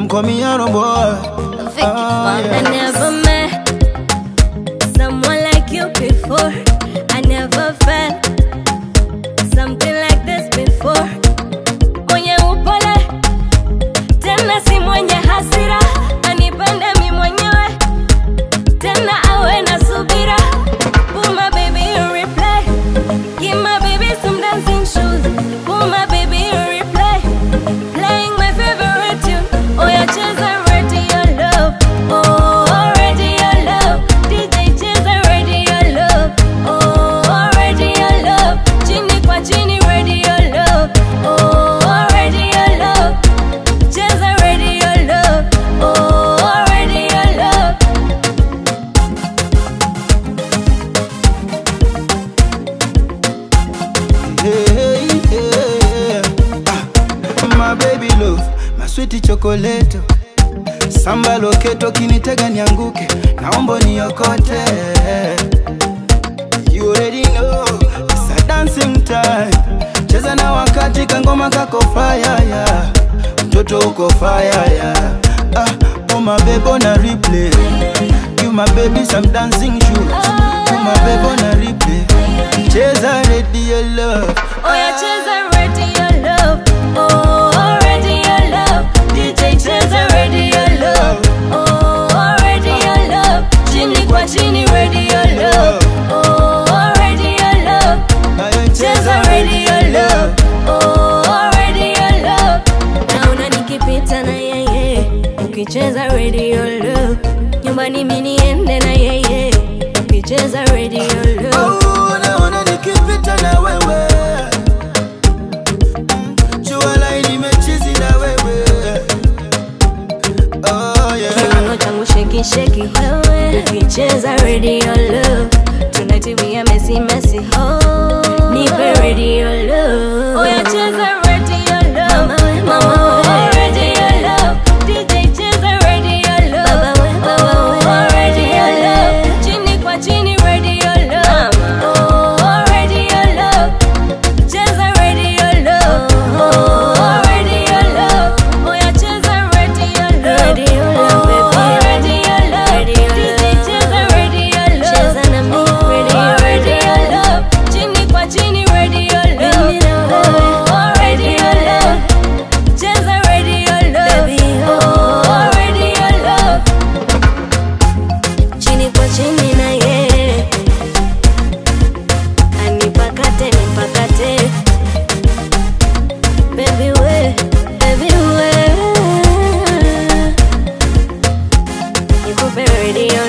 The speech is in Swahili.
call me Yaro boy. Vicky I never met someone like you before. I never felt something like this before. Mwenye upole, tena si mwenye hasira. Anipende mi mwenyewe, tena awe na subira. Put my baby in replay. Give my baby some dancing shoes. Put my baby in replay. Playing my favorite tune. Oh yeah, cheza radio love. Oh, radio love. DJ cheza radio love. Oh, radio love. Chini kwa chini radio love. Oh, radio love. Cheza radio love. Oh, radio love. Hey, hey, my baby love, my sweet chocolate. Samba loketo kinitega nianguke, naomba niokote. You already know, it's a dancing time. Cheza na wakati kangoma kako fire, yeah. Mtoto uko fire, yeah. Oh my baby on a replay. You my baby some dancing shoes. You my baby on a replay. Cheza radio love. Oh yeah, cheza radio love. Oh, radio love. DJ cheza radio love. Oh, radio love. Chini kwa chini radio love. Oh, radio love. Cheza radio love. Oh, radio love. Naona nikipita na yeye, ukicheza radio love. Nyumbani mimi niende na yeye, ukicheza radio love. Naona nikipita na wewe, jua laini mechizi na wewe. Oh yeah, kiuno changu sheki sheki wewe, ukicheza radio love. Tonight we are messy messy. Oh, nipe radio love. Oh yeah, cheza radio love. Mama we radio love. DJ cheza radio love. Oh, radio love. Chini kwa chini radio love. Oh, radio love. Cheza radio love. Oh, radio love. Oh yeah, cheza radio love. Radio love, baby. Radio love. DJ cheza radio love. Cheza na mi radio love. Chini kwa chini radio love. Oh, radio love. Cheza radio love. Oh, radio love. Chini kwa chini na ye, anipakate nipakate. Baby we, nikupe radio